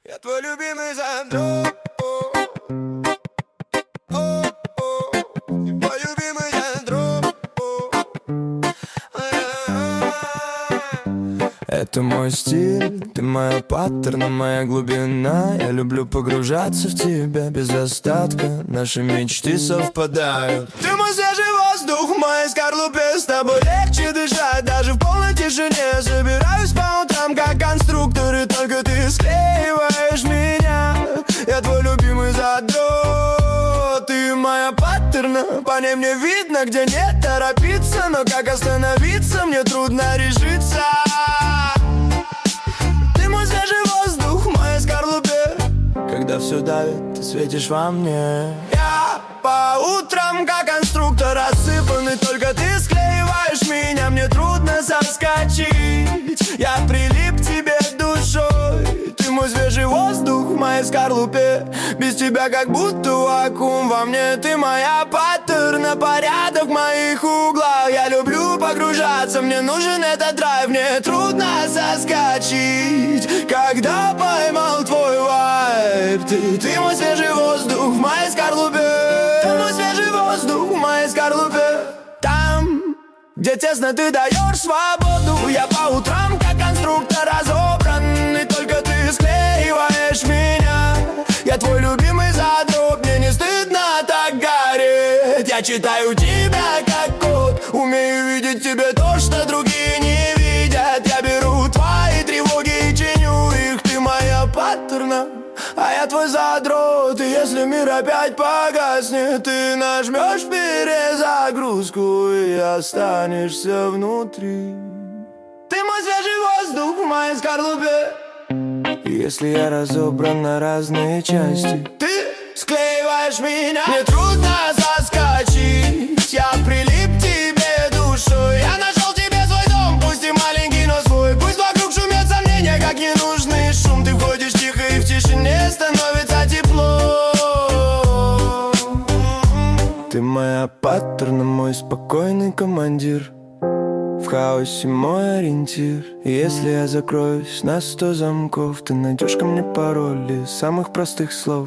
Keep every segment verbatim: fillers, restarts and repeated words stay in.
Я твой любимый задрот. Твой любимый задрот. Это мой стиль, ты моя паттерна, моя глубина. Я люблю погружаться в тебя без остатка. Наши мечты совпадают. Ты мой свежий воздух в моей скорлупе. С тобой легче дышать, даже в полной тишине. Собираюсь по утрам, как конструктор, и только ты склеиваешь меня. Я твой любимый задрот. Ты моя паттерна, по ней мне видно, где не торопиться. Но как остановиться, мне трудно решиться. Ты мой свежий воздух в моей скорлупе. Когда все давит, ты светишь во мне. Я по утрам, как конструктор, рассыпанный. Только ты склеиваешь меня, мне трудно соскочить. Я прилип к тебе душой. Ты мой свежий воздух в моей скорлупе. Без тебя как будто вакуум во мне. Ты моя паттерна, порядок в моих углах. Я люблю погружаться, мне нужен этот драйв. Мне трудно соскочить, когда поймал твой вайб. Ты, ты мой свежий воздух в моей скорлупе. Ты мой свежий воздух в моей скорлупе. Там, где тесно, ты даешь свободу. Я по утрам, как конструктор, разобран. И только ты склеиваешь меня. Я твой любимый задрот. Мне не стыдно так гореть. Я читаю тебя как код. Умею видеть тебе то, что другие не видят. Я беру твои тревоги и чиню их. Ты моя паттерна, а я твой задрот. И если мир опять погаснет, ты нажмешь перезагрузку и останешься внутри. Ты мой свежий воздух в моей скорлупе. И если я разобран на разные части, ты склеиваешь меня. Мне трудно соскочить. Я прилип к тебе душой. Я нашел тебе свой дом, пусть и маленький, но свой. Пусть вокруг шумят сомнения, как ненужный шум. Ты входишь тихо, и в тишине становится тепло. Ты моя паттерна, мой спокойный командир. В хаосе мой ориентир. И если я закроюсь на сто замков, ты найдешь ко мне пароли самых простых слов.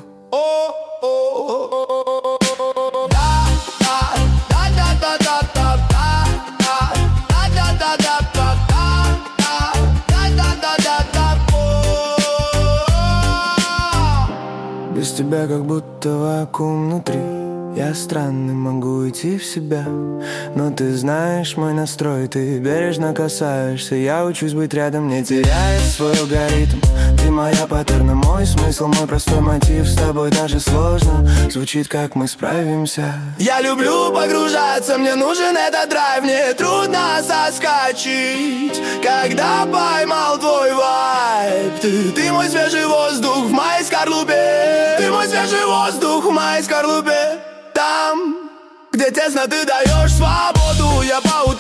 Без тебя как будто вакуум внутри. Я странный, могу идти в себя. Но ты знаешь мой настрой. Ты бережно касаешься. Я учусь быть рядом, не теряя свой алгоритм. Ты моя паттерна, мой смысл, мой простой мотив. С тобой даже сложно, звучит как мы справимся. Я люблю погружаться, мне нужен этот драйв. Мне трудно соскочить, когда поймал твой вайб. Ты, ты мой свежий воздух в моей скорлупе. Ты мой свежий воздух в моей скорлупе. Там, где тесно, ты даешь свободу. Я по